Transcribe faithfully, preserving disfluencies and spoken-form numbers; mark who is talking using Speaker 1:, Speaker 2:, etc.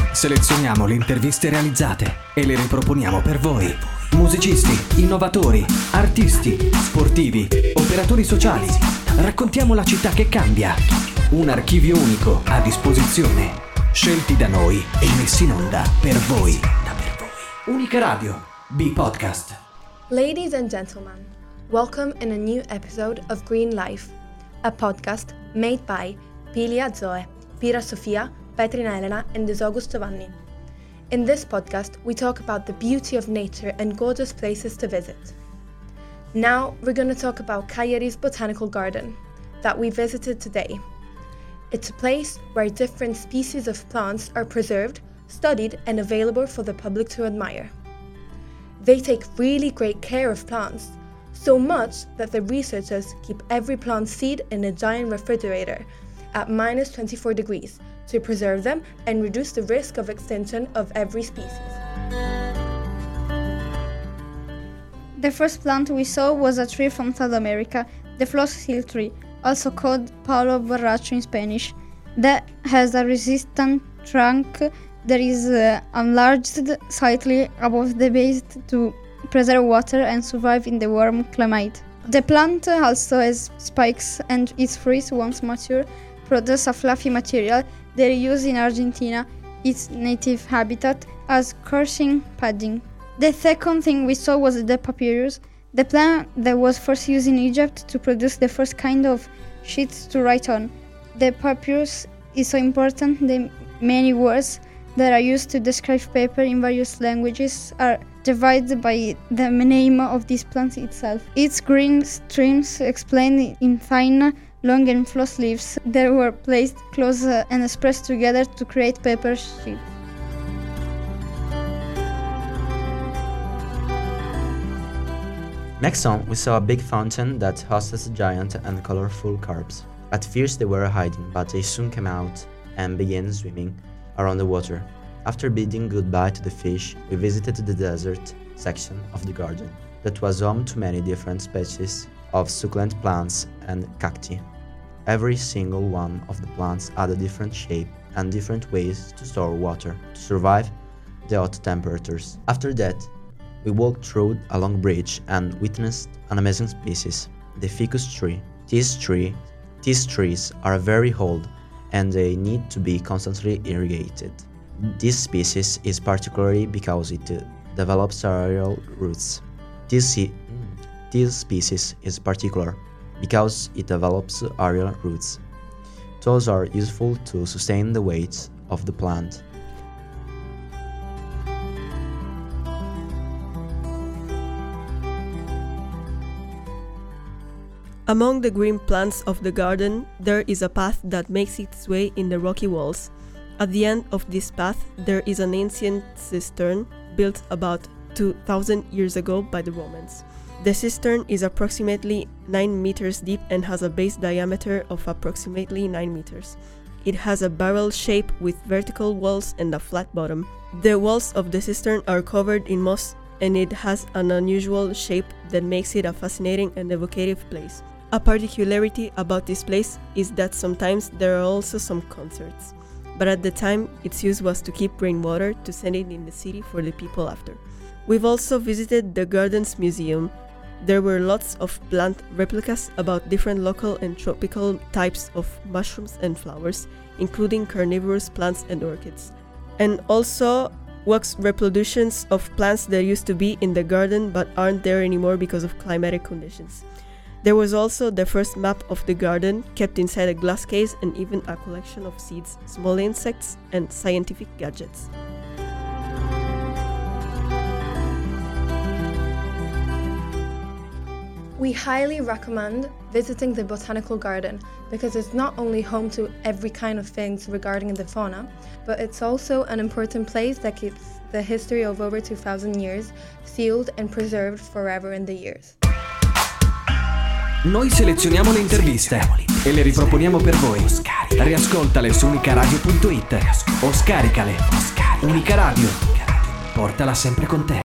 Speaker 1: Selezioniamo le interviste realizzate e le riproponiamo per voi. Musicisti, innovatori, artisti, sportivi, operatori sociali. Raccontiamo la città che cambia. Un archivio unico a disposizione. Scelti da noi e messi in onda per voi. Unica Radio, B-Podcast.
Speaker 2: Ladies and gentlemen, welcome in a new episode of Green Life, a podcast made by Pilia Zoe, Pira Sofia, Petrina Elena and Dizogos Giovanni. In this podcast, we talk about the beauty of nature and gorgeous places to visit. Now, we're going to talk about Cagliari's Botanical Garden that we visited today. It's a place where different species of plants are preserved, studied, and available for the public to admire. They take really great care of plants, so much that the researchers keep every plant seed in a giant refrigerator at minus twenty-four degrees to preserve them and reduce the risk of extinction of every species.
Speaker 3: The first plant we saw was a tree from South America, the floss-hill tree, also called Palo borracho in Spanish, that has a resistant trunk that is uh, enlarged slightly above the base to preserve water and survive in the warm climate. The plant also has spikes, and its fruits, once mature, produce a fluffy material they use in Argentina, its native habitat, as coursing padding. The second thing we saw was the papyrus, the plant that was first used in Egypt to produce the first kind of sheets to write on. The papyrus is so important that many words that are used to describe paper in various languages are divided by the name of this plant itself. Its green streams explained in thin, long and floss leaves that were placed close and pressed together to create paper sheets.
Speaker 4: Next on, we saw a big fountain that hosted giant and colorful carps. At first they were hiding, but they soon came out and began swimming around the water. After bidding goodbye to the fish, we visited the desert section of the garden that was home to many different species of succulent plants and cacti. Every single one of the plants had a different shape and different ways to store water to survive the hot temperatures. After that, we walked through a long bridge and witnessed an amazing species, the ficus tree. These, tree, these trees are very old and they need to be constantly irrigated. This species is particularly because it uh, develops aerial roots. This, this species is particular because it develops aerial roots. Those are useful to sustain the weight of the plant.
Speaker 5: Among the green plants of the garden, there is a path that makes its way in the rocky walls. At the end of this path, there is an ancient cistern built about two thousand years ago by the Romans. The cistern is approximately nine meters deep and has a base diameter of approximately nine meters. It has a barrel shape with vertical walls and a flat bottom. The walls of the cistern are covered in moss, and it has an unusual shape that makes it a fascinating and evocative place. A particularity about this place is that sometimes there are also some concerts, but at the time its use was to keep rainwater to send it in the city for the people after. We've also visited the Gardens Museum. There were lots of plant replicas about different local and tropical types of mushrooms and flowers, including carnivorous plants and orchids, and also wax reproductions of plants that used to be in the garden but aren't there anymore because of climatic conditions. There was also the first map of the garden, kept inside a glass case, and even a collection of seeds, small insects, and scientific gadgets.
Speaker 2: We highly recommend visiting the Botanical Garden because it's not only home to every kind of things regarding the fauna, but it's also an important place that keeps the history of over two thousand years sealed and preserved forever in the years.
Speaker 1: Noi selezioniamo le interviste e le riproponiamo per voi. Riascoltale su unicaradio punto it o scaricale. Unica Radio. Portala sempre con te.